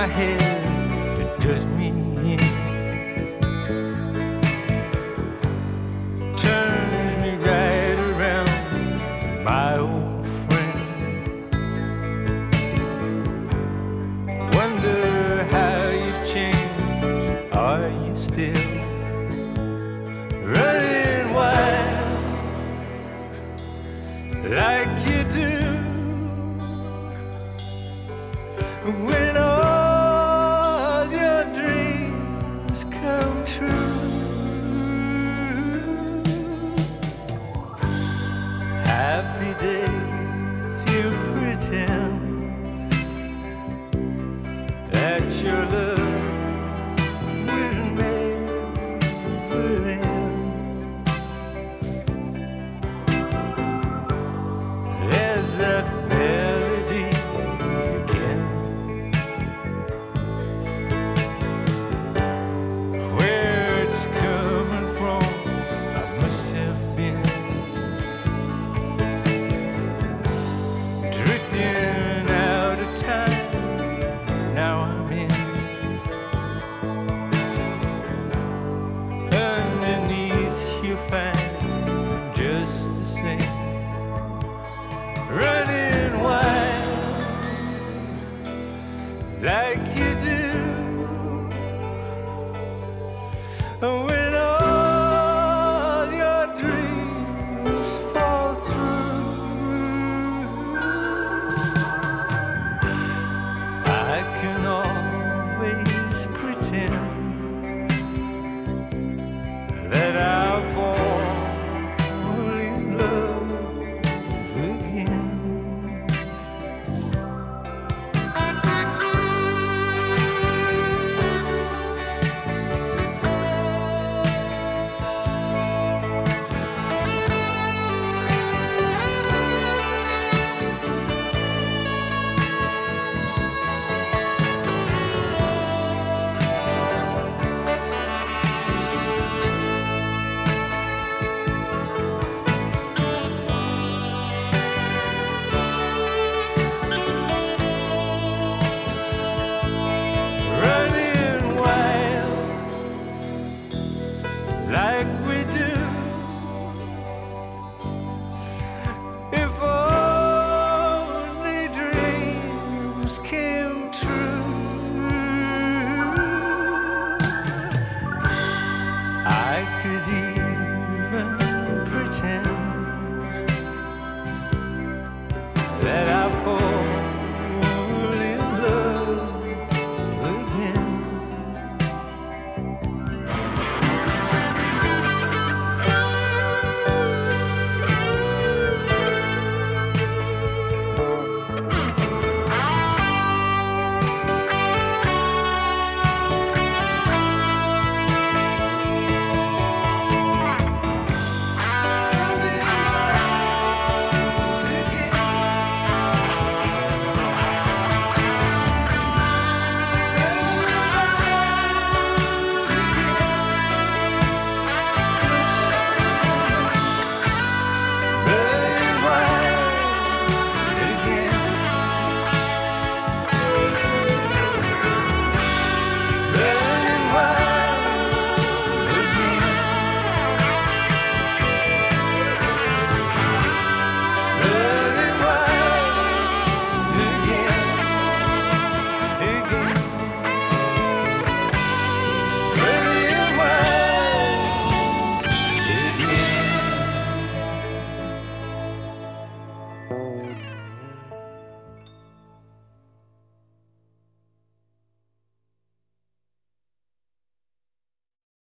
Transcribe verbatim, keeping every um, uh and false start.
my head, it does me in. Turns me right around to my old friend. Wonder how you've changed. Are you still running wild like you do when all your dreams come true? Happy days you pretend that your love will never end. There's that melody again, where it's coming from I must have been drifting out of time. Now I'm in. Underneath you find just the same, running wild like you do.